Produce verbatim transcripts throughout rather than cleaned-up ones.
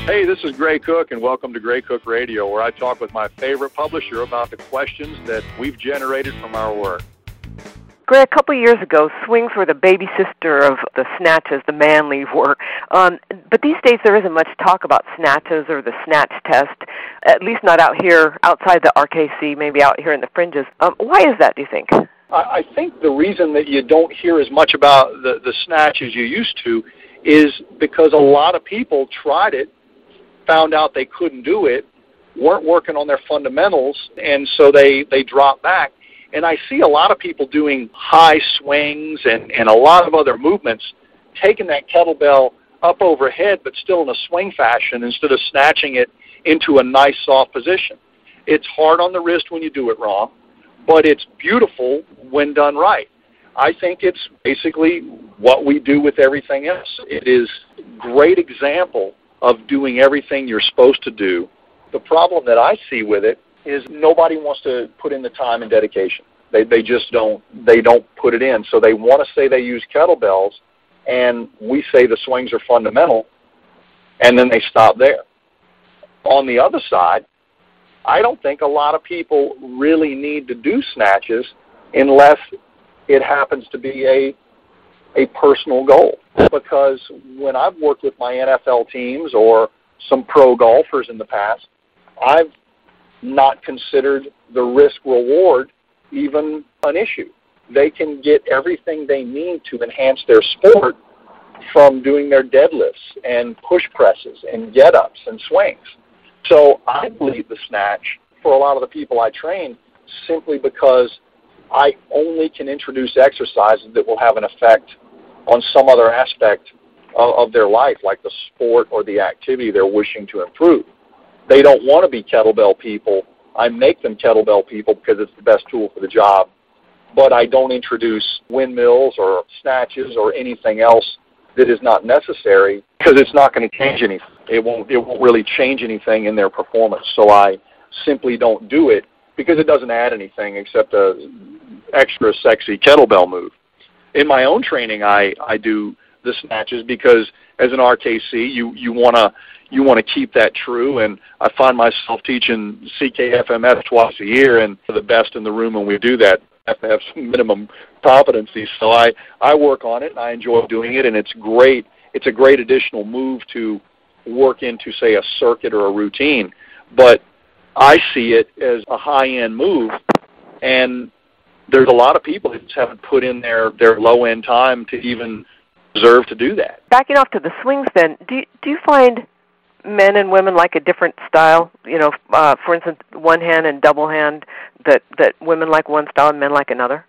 Hey, this is Gray Cook, and welcome to Gray Cook Radio, where I talk with my favorite publisher about the questions that we've generated from our work. Gray, a couple of years ago, swings were the baby sister of the snatches, the manly work. Um, but these days there isn't much talk about snatches or the snatch test, at least not out here, outside the R K C, maybe out here in the fringes. Um, why is that, do you think? I think the reason that you don't hear as much about the, the snatch as you used to is because a lot of people tried it, found out they couldn't do it, weren't working on their fundamentals, and so they, they dropped back. And I see a lot of people doing high swings and, and a lot of other movements, taking that kettlebell up overhead but still in a swing fashion instead of snatching it into a nice soft position. It's hard on the wrist when you do it wrong, but it's beautiful when done right. I think it's basically what we do with everything else. It is a great example of doing everything you're supposed to do. The problem that I see with it is nobody wants to put in the time and dedication. They they just don't they don't put it in. So they want to say they use kettlebells, and we say the swings are fundamental, and then they stop there. On the other side, I don't think a lot of people really need to do snatches unless it happens to be a a personal goal. Because when I've worked with my N F L teams or some pro golfers in the past, I've not considered the risk-reward even an issue. They can get everything they need to enhance their sport from doing their deadlifts and push presses and get-ups and swings. So I believe the snatch for a lot of the people I train simply because I only can introduce exercises that will have an effect on some other aspect of, of their life, like the sport or the activity they're wishing to improve. They don't want to be kettlebell people. I make them kettlebell people because it's the best tool for the job, but I don't introduce windmills or snatches or anything else that is not necessary because it's not going to change anything. It won't, it won't really change anything in their performance, so I simply don't do it because it doesn't add anything except a extra sexy kettlebell move. In my own training, I, I do the snatches because as an R K C, you, you want to you want to keep that true, and I find myself teaching C K F M S twice a year, and the best in the room when we do that have to have some minimum competency. So I, I work on it, and I enjoy doing it, and it's great. It's a great additional move to work into, say, a circuit or a routine. But I see it as a high-end move, and there's a lot of people that just haven't put in their, their low-end time to even deserve to do that. Backing off to the swings then, do you, do you find men and women like a different style? You know, uh, for instance, one hand and double hand, that, that women like one style and men like another?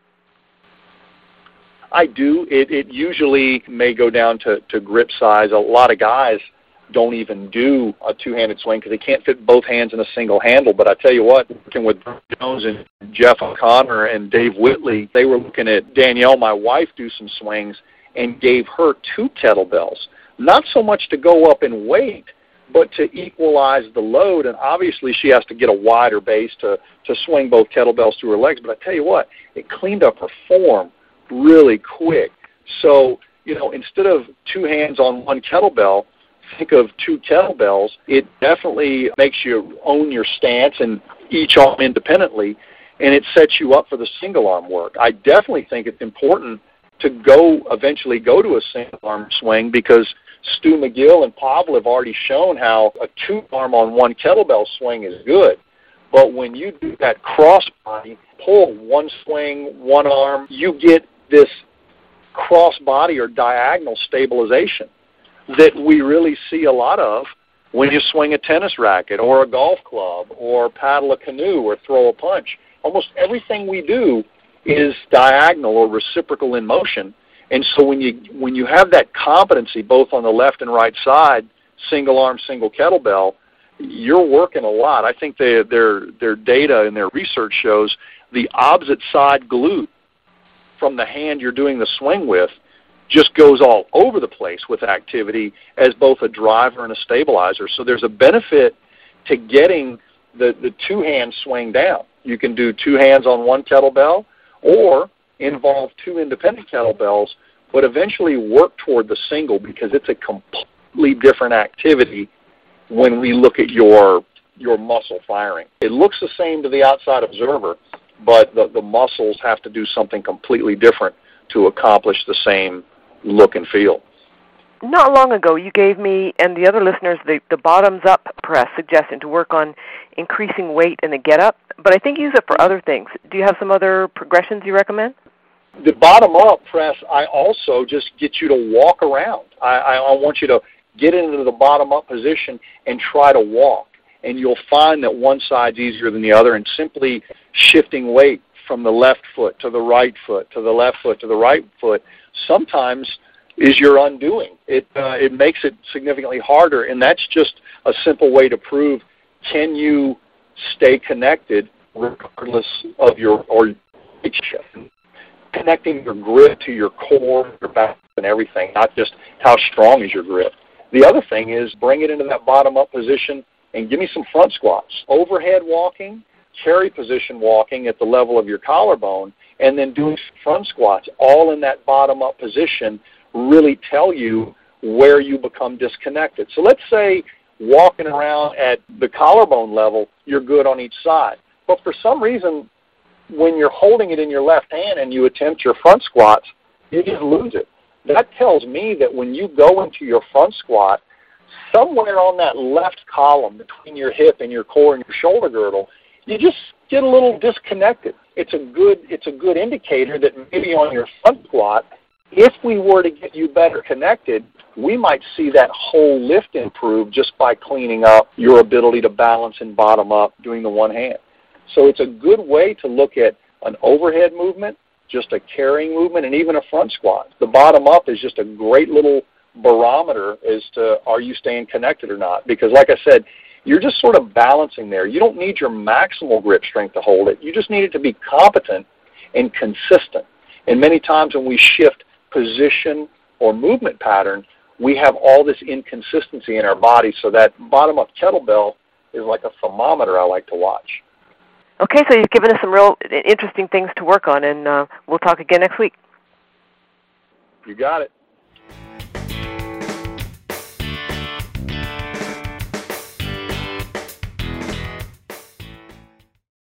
I do. It, it usually may go down to, to grip size. A lot of guys don't even do a two-handed swing because they can't fit both hands in a single handle. But I tell you what, working with Brent Jones and Jeff O'Connor and Dave Whitley, they were looking at Danielle, my wife, do some swings and gave her two kettlebells. Not so much to go up in weight, but to equalize the load. And obviously she has to get a wider base to, to swing both kettlebells to her legs. But I tell you what, it cleaned up her form really quick. So, you know, instead of two hands on one kettlebell, think of two kettlebells. It definitely makes you own your stance and each arm independently, and it sets you up for the single arm work. I definitely think it's important to go eventually go to a single arm swing because Stu McGill and Pavel have already shown how a two arm on one kettlebell swing is good. But when you do that cross body, pull one swing, one arm, you get this cross body or diagonal stabilization that we really see a lot of when you swing a tennis racket or a golf club or paddle a canoe or throw a punch. Almost everything we do is diagonal or reciprocal in motion. And so when you when you have that competency both on the left and right side, single arm, single kettlebell, you're working a lot. I think they, their their data and their research shows the opposite side glute from the hand you're doing the swing with just goes all over the place with activity as both a driver and a stabilizer. So there's a benefit to getting the, the two-hand swing down. You can do two hands on one kettlebell or involve two independent kettlebells, but eventually work toward the single because it's a completely different activity when we look at your your muscle firing. It looks the same to the outside observer, but the, the muscles have to do something completely different to accomplish the same look and feel. Not long ago, you gave me and the other listeners the, the bottoms-up press suggestion to work on increasing weight in the get-up, but I think you use it for other things. Do you have some other progressions you recommend? The bottom-up press, I also just get you to walk around. I, I, I want you to get into the bottom-up position and try to walk. And you'll find that one side's easier than the other, and simply shifting weight from the left foot to the right foot, to the left foot to the right foot, sometimes is your undoing. It, uh, it makes it significantly harder, and that's just a simple way to prove, can you stay connected regardless of your or shift? Connecting your grip to your core, your back, and everything, not just how strong is your grip. The other thing is bring it into that bottom-up position and give me some front squats. Overhead walking, carry position walking at the level of your collarbone, and then doing front squats, all in that bottom-up position, really tell you where you become disconnected. So let's say walking around at the collarbone level, you're good on each side. But for some reason, when you're holding it in your left hand and you attempt your front squats, you just lose it. That tells me that when you go into your front squat, somewhere on that left column between your hip and your core and your shoulder girdle, you just get a little disconnected. It's a good, it's a good indicator that maybe on your front squat, if we were to get you better connected, we might see that whole lift improve just by cleaning up your ability to balance and bottom up doing the one hand. So it's a good way to look at an overhead movement, just a carrying movement, and even a front squat. The bottom up is just a great little barometer as to are you staying connected or not. Because like I said, you're just sort of balancing there. You don't need your maximal grip strength to hold it. You just need it to be competent and consistent. And many times when we shift position or movement pattern, we have all this inconsistency in our body. So that bottom-up kettlebell is like a thermometer I like to watch. Okay, so you've given us some real interesting things to work on, and uh, we'll talk again next week. You got it.